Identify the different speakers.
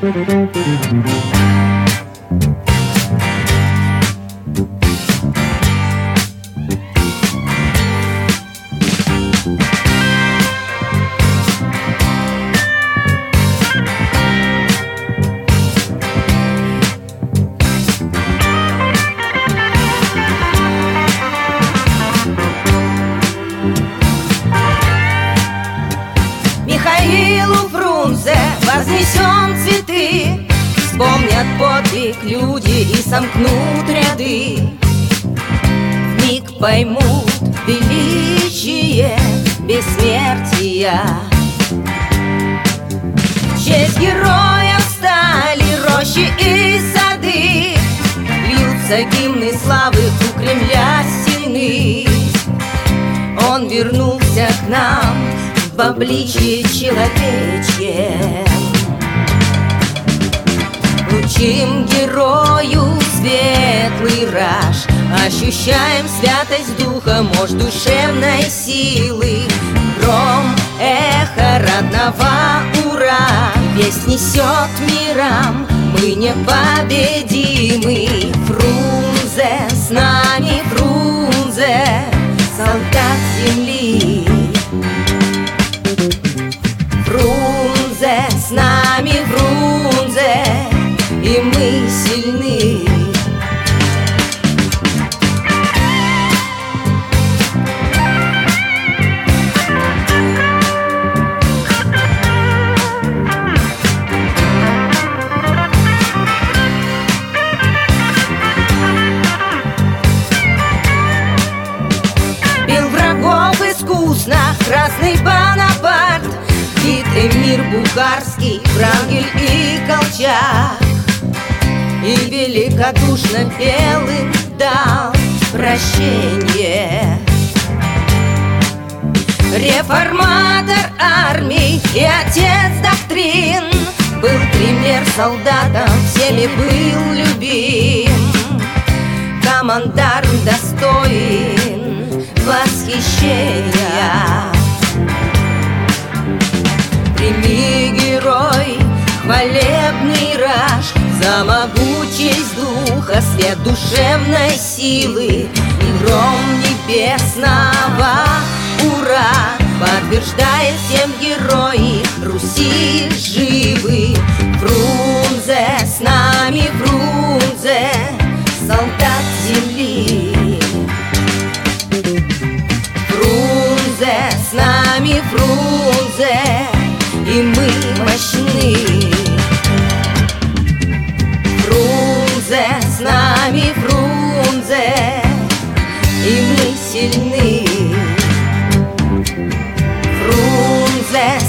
Speaker 1: Михаилу Фрунзе вознесем цветы, вспомнят подвиг люди и сомкнут ряды. Вмиг поймут величие бессмертия. В честь героев стали рощи и сады, льются гимны славы у Кремля стены. Он вернулся к нам в обличье человечье. Вручим герою светлый раж, ощущаем святость духа, мощь душевной силы. Гром, эхо родного ура, весть несет мирам, мы непобедимы. Фрунзе, с нами Фрунзе, солдат земли. Фрунзе, с нами Фрунзе, и мы сильны. Бил врагов искусно красный Бонапарт, Эмир Бухарский, Врангель и Колчак, и великодушно белым дал прощение. Реформатор армий и отец доктрин, был пример солдатам, всеми был любим. Командарм достоин восхищения. Прими, герой, хвалебный раж за могучесть духа, свет душевной силы и гром небесного ура. Подтверждает всем герои Руси живы. Фрунзе, с нами Фрунзе, солдат земли. Фрунзе, с нами Фрунзе, и мы мощны. Фрунзе, с нами Фрунзе, и мы сильны. Фрунзе,